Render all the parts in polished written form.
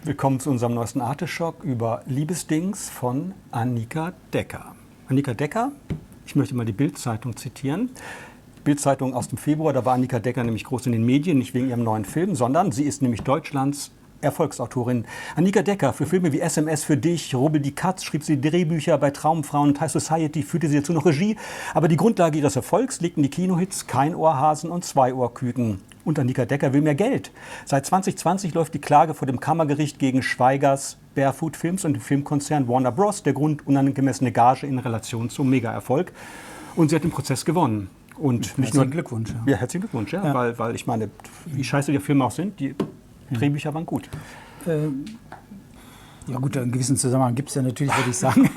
Willkommen zu unserem neuesten Arteschock über Liebesdings von Annika Decker. Annika Decker, ich möchte mal die Bild-Zeitung zitieren. Bild-Zeitung aus dem Februar, da war Annika Decker nämlich groß in den Medien, nicht wegen ihrem neuen Film, sondern sie ist nämlich Deutschlands Erfolgsautorin. Annika Decker, für Filme wie SMS für dich, Rubbel die Katz, schrieb sie Drehbücher bei Traumfrauen und High Society, führte sie dazu noch Regie. Aber die Grundlage ihres Erfolgs liegt in die Kinohits Kein Ohrhasen und Zwei Ohrküken. Und Annika Decker will mehr Geld. Seit 2020 läuft die Klage vor dem Kammergericht gegen Schweigers Barefoot Films und den Filmkonzern Warner Bros. Der Grund unangemessene Gage in Relation zum Mega-Erfolg. Und sie hat den Prozess gewonnen. Und nicht nur Glückwunsch. Ja, herzlichen Glückwunsch, ja. Weil ich meine, wie scheiße die Filme auch sind, die Drehbücher waren gut. Ja gut, einen gewissen Zusammenhang gibt es ja natürlich, würde ich sagen.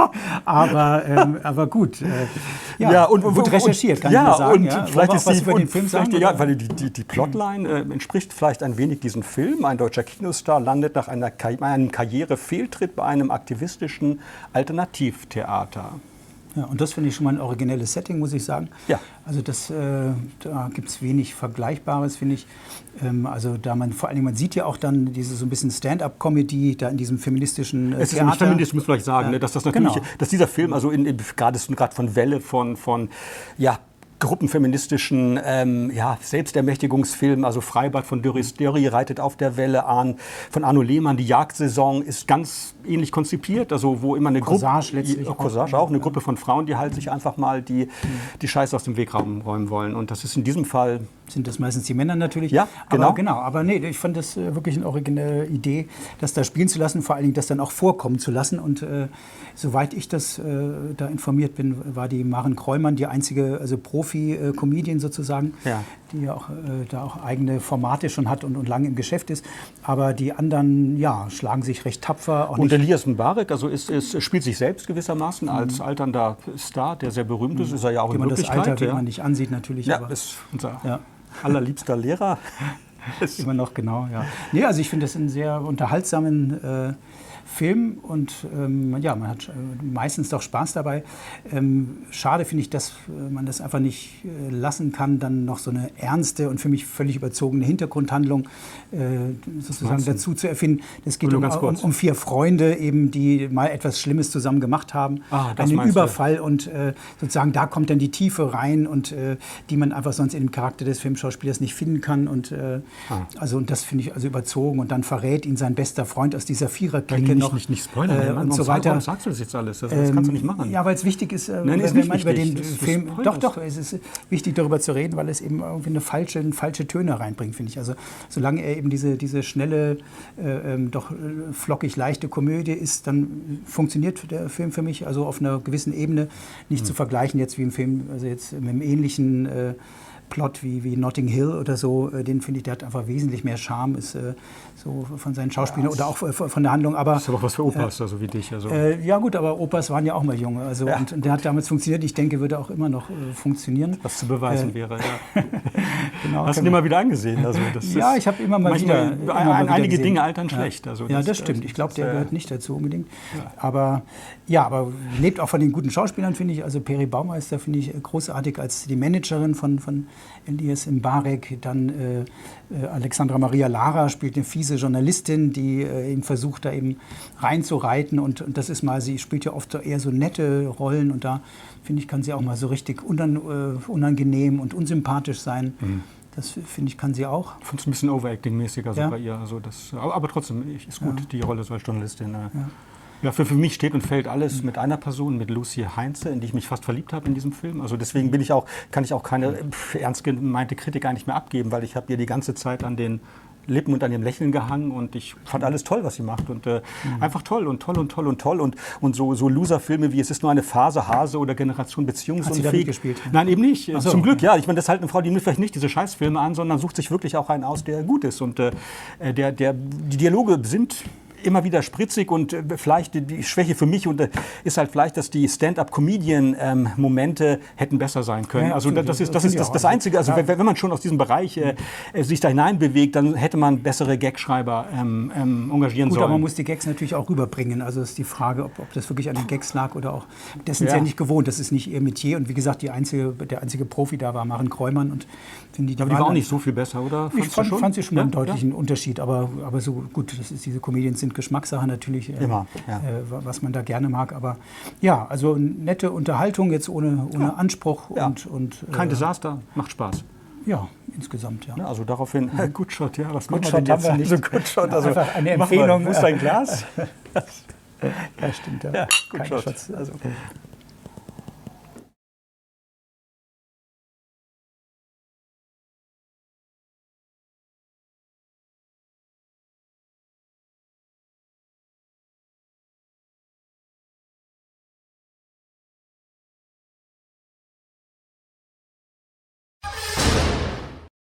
aber gut. Und gut recherchiert, kann ich nur sagen. Und vielleicht ist was über den Film sagen, weil die Plotline entspricht vielleicht ein wenig diesem Film. Ein deutscher Kinostar landet nach einem Karrierefehltritt bei einem aktivistischen Alternativtheater. Ja, und das finde ich schon mal ein originelles Setting, muss ich sagen. Ja. Also da gibt es wenig Vergleichbares, finde ich. Also da vor allem, man sieht ja auch dann diese so ein bisschen Stand-up-Comedy da in diesem feministischen Es ist Theater. nicht feministisch, muss man vielleicht sagen, dass das natürlich, Genau. dass dieser Film, also gerade von Welle von gruppenfeministischen Selbstermächtigungsfilmen, also Freibad von Doris Dörri reitet auf der Welle an, von Arno Lehmann, die Jagdsaison ist ganz ähnlich konzipiert, also wo immer eine Corsage letztlich Corsage auch, eine Gruppe von Frauen, die halt sich einfach mal die Scheiße aus dem Weg räumen wollen. Und das ist in diesem Fall... Sind das meistens die Männer natürlich. Ja, genau. Aber nee, ich fand das wirklich eine originelle Idee, das da spielen zu lassen, vor allen Dingen das dann auch vorkommen zu lassen. Und soweit ich das da informiert bin, war die Maren Krollmann die einzige, also Profi-Comedian sozusagen, die ja auch da auch eigene Formate schon hat und lange im Geschäft ist. Aber die anderen, schlagen sich recht tapfer. Und Elias Mbarek, also spielt sich selbst gewissermaßen als alternder Star, der sehr berühmt ist, ist er ja auch in Wirklichkeit. Das Alter, wie man nicht ansieht natürlich. Ja, ist unser allerliebster Lehrer. Immer noch, genau, ja. Nee, also ich finde das einen sehr unterhaltsamen Film und man hat meistens doch Spaß dabei. Schade finde ich, dass man das einfach nicht lassen kann, dann noch so eine ernste und für mich völlig überzogene Hintergrundhandlung sozusagen dazu zu erfinden. Es geht um 4 Freunde, eben, die mal etwas Schlimmes zusammen gemacht haben, einen Überfall und sozusagen da kommt dann die Tiefe rein und die man einfach sonst in dem Charakter des Filmschauspielers nicht finden kann und und das finde ich also überzogen und dann verrät ihn sein bester Freund aus dieser Viererklicke nicht spoilern. Und so weiter. Warum sagst du das jetzt alles? Das kannst du nicht machen. Ja, weil es wichtig ist, wenn man über den Film... Doch, es ist wichtig, darüber zu reden, weil es eben irgendwie falsche Töne reinbringt, finde ich. Also solange er eben diese schnelle, doch flockig leichte Komödie ist, dann funktioniert der Film für mich also auf einer gewissen Ebene nicht zu vergleichen jetzt wie im Film, also jetzt mit einem ähnlichen Plot wie Notting Hill oder so, den finde ich, der hat einfach wesentlich mehr Charme, ist so von seinen Schauspielern oder auch von der Handlung. Aber, das ist aber auch was für Opas, also wie dich. Also. Ja gut, aber Opas waren ja auch mal junge. Also, und der hat damals funktioniert, ich denke, würde auch immer noch funktionieren. Was zu beweisen wäre, ja. Genau, hast du ihn immer wieder angesehen? Also ich habe immer mal wieder einige gesehen. Dinge altern schlecht. Also das stimmt. Ich glaube, der gehört nicht dazu unbedingt. Aber lebt auch von den guten Schauspielern, finde ich. Also Peri Baumeister finde ich großartig als die Managerin von Elias Mbarek. Dann Alexandra Maria Lara spielt eine fiese Journalistin, die ihn versucht, da eben reinzureiten. Und das ist mal, sie spielt ja oft eher so nette Rollen. Und da, finde ich, kann sie auch mal so richtig unangenehm und unsympathisch sein. Das, finde ich, kann sie auch. Ich finde es ein bisschen Overacting-mäßig bei ihr. Also aber trotzdem, ist gut, die Rolle so als Journalistin. Ja, für mich steht und fällt alles mit einer Person, mit Lucy Heinze, in die ich mich fast verliebt habe in diesem Film. Also deswegen kann ich auch keine ernst gemeinte Kritik eigentlich mehr abgeben, weil ich habe ihr die ganze Zeit an den Lippen und an dem Lächeln gehangen und ich fand alles toll, was sie macht und einfach toll und so Loser-Filme wie Es ist nur eine Phase, Hase oder Generation Beziehungsunfähig. Hat sie da mitgespielt? Nein, eben nicht. So. Zum Glück, ja. Ich meine, das ist halt eine Frau, die nimmt vielleicht nicht diese Scheißfilme an, sondern sucht sich wirklich auch einen aus, der gut ist und die Dialoge sind immer wieder spritzig und vielleicht die Schwäche für mich ist halt vielleicht, dass die Stand-up-Comedian-Momente hätten besser sein können. Ja, also das ist das Einzige. Also wenn man schon aus diesem Bereich sich da hineinbewegt, dann hätte man bessere Gagschreiber engagieren sollen. Gut, aber man muss die Gags natürlich auch rüberbringen. Also ist die Frage, ob das wirklich an den Gags lag oder auch. Das sind sie ja nicht gewohnt. Das ist nicht ihr Metier. Und wie gesagt, der einzige Profi da war Maren Krollmann. Und die war auch nicht so viel besser, oder? Ich fand sie schon einen deutlichen Unterschied. Aber so gut, diese Comedians sind und Geschmackssache natürlich, Immer, ja. Was man da gerne mag. Aber ja, also nette Unterhaltung jetzt ohne Anspruch Ja. und Kein Desaster, macht Spaß. ja, insgesamt, ja. Ja, also daraufhin, Good Shot, ja, was Good machen Shot wir haben denn wir jetzt? nicht. Also Good Shot, also Einfach eine mach mal, Empfehlung. Wo ist dein Glas? Ja, stimmt. Ja. Ja, Good Keine Shot. Shots, also.